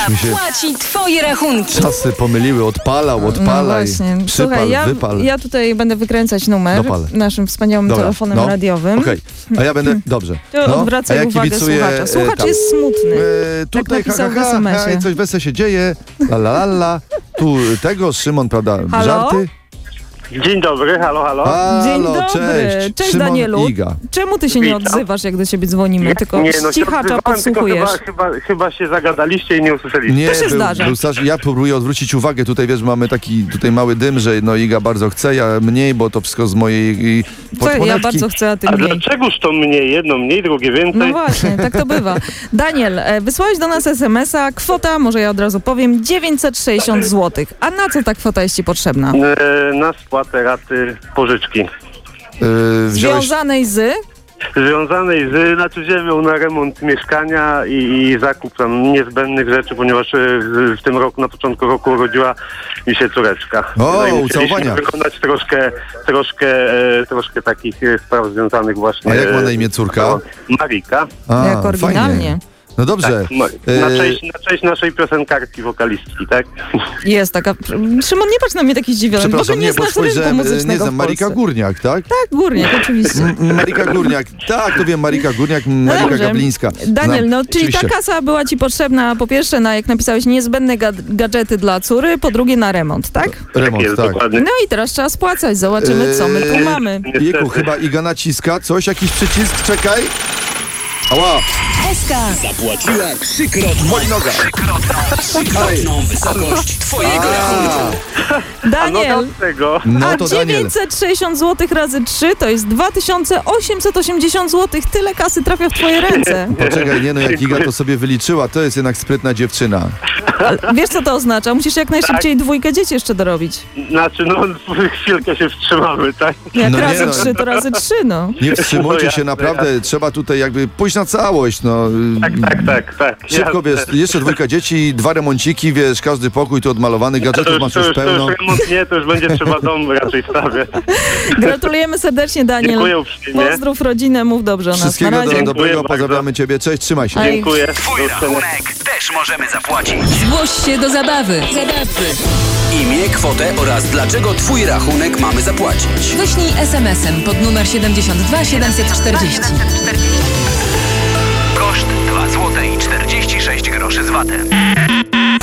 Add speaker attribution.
Speaker 1: Zapłaci twoje rachunki.
Speaker 2: Czasy pomyliły, odpalaj,
Speaker 3: No właśnie.
Speaker 2: przypal,
Speaker 3: Słuchaj,
Speaker 2: wypal.
Speaker 3: ja tutaj będę wykręcać numer naszym wspaniałym telefonem radiowym.
Speaker 2: Okej. A ja będę, dobrze.
Speaker 3: Odwracaj uwagę słuchacza. Słuchacz jest smutny.
Speaker 2: Tutaj
Speaker 3: napisał w SMS-ie.
Speaker 2: coś wesołe się dzieje, tu tego, Szymon, prawda,
Speaker 3: Halo?
Speaker 2: żarty.
Speaker 4: Dzień dobry, halo.
Speaker 3: Dzień dobry. Cześć
Speaker 2: Szymon,
Speaker 3: Danielu.
Speaker 2: Iga.
Speaker 3: Czemu ty się nie odzywasz, jak do ciebie dzwonimy? Tylko cichacza podsłuchujesz.
Speaker 4: Chyba się zagadaliście i nie usłyszeliście.
Speaker 2: Nie,
Speaker 3: To się zdarza.
Speaker 2: ja próbuję odwrócić uwagę. Tutaj wiesz, mamy taki tutaj mały dym, że Iga bardzo chce, ja mniej, bo to wszystko z mojej portmonetki.
Speaker 3: Ja bardzo chcę, a ty
Speaker 4: A
Speaker 3: mniej.
Speaker 4: dlaczegoż to mniej? Jedno mniej, drugie więcej?
Speaker 3: No właśnie, tak to bywa. Daniel, wysłałeś do nas SMS-a, kwota, może ja od razu powiem, 960 zł. A na co ta kwota jest ci potrzebna?
Speaker 4: Na spłatę raty pożyczki.
Speaker 3: Związanej z...
Speaker 4: Związanej wziąłem ją na remont mieszkania i zakup tam niezbędnych rzeczy, ponieważ w tym roku, na początku roku urodziła mi się córeczka.
Speaker 2: O,
Speaker 4: i
Speaker 2: ucałowania.
Speaker 4: wykonać troszkę takich spraw związanych właśnie...
Speaker 2: A jak ma na imię córka?
Speaker 4: Marika.
Speaker 3: Jak oryginalnie.
Speaker 2: Fajnie. No dobrze.
Speaker 4: Na cześć naszej piosenkarki, wokalistki, tak?
Speaker 3: Jest taka... Szymon, nie patrz na mnie taki zdziwiony, bo
Speaker 2: Przepraszam,
Speaker 3: nie znasz rynku muzycznego
Speaker 2: nie znam,
Speaker 3: w
Speaker 2: Marika
Speaker 3: Polsce.
Speaker 2: Górniak, tak?
Speaker 3: Tak, Górniak, oczywiście.
Speaker 2: Marika Górniak, tak, to wiem, Marika Górniak, Marika
Speaker 3: Dobrze.
Speaker 2: Gablińska.
Speaker 3: Daniel,
Speaker 2: Znam,
Speaker 3: czyli
Speaker 2: oczywiście.
Speaker 3: ta kasa była ci potrzebna po pierwsze na, jak napisałeś, niezbędne gadżety dla córy, po drugie na remont, tak?
Speaker 2: Remont,
Speaker 4: Jest
Speaker 2: tak.
Speaker 4: dokładnie.
Speaker 3: No i teraz trzeba spłacać, zobaczymy co my tu mamy.
Speaker 2: Jejku, chyba Iga naciska coś, jakiś przycisk, czekaj. Ała,
Speaker 1: Zapłaciła trzykrotną wysokość twojego rachunku.
Speaker 3: Daniel,
Speaker 2: no
Speaker 3: a
Speaker 2: to Daniel.
Speaker 3: 960 zł razy 3 to jest 2880 zł. Tyle kasy trafia w twoje ręce.
Speaker 2: Poczekaj, jak Iga to sobie wyliczyła, to jest jednak sprytna dziewczyna.
Speaker 3: Wiesz co to oznacza? Musisz jak najszybciej dwójkę dzieci jeszcze dorobić.
Speaker 4: Znaczy, chwilkę się wstrzymamy, tak?
Speaker 3: Jak
Speaker 2: No nie,
Speaker 3: razy
Speaker 2: no.
Speaker 3: 3 to razy 3, no.
Speaker 2: Nie wstrzymujcie się,
Speaker 4: jasne,
Speaker 2: naprawdę, trzeba tutaj jakby pójść na całość, no.
Speaker 4: Tak.
Speaker 2: Szybko, wiesz, jeszcze dwójka dzieci, 2 remonciki, wiesz, każdy pokój tu odmalowany, gadżetów masz już pełno.
Speaker 4: To już będzie trzeba dom raczej stawiać.
Speaker 3: Gratulujemy serdecznie, Daniel.
Speaker 4: Dziękuję uprzejmie.
Speaker 3: Pozdrów rodzinę, mów dobrze o nas. Na
Speaker 2: Wszystkiego
Speaker 3: razie.
Speaker 2: dobrego,
Speaker 4: bardzo.
Speaker 2: pozdrawiamy ciebie, cześć, trzymaj się.
Speaker 4: Dziękuję.
Speaker 1: Twój rachunek też możemy zapłacić.
Speaker 5: Zgłoś się do zabawy.
Speaker 1: Imię, kwotę oraz dlaczego twój rachunek mamy zapłacić.
Speaker 5: Wyślij SMS-em pod numer 72 740.
Speaker 1: Koszt 2 zł i 46 groszy z VAT-em.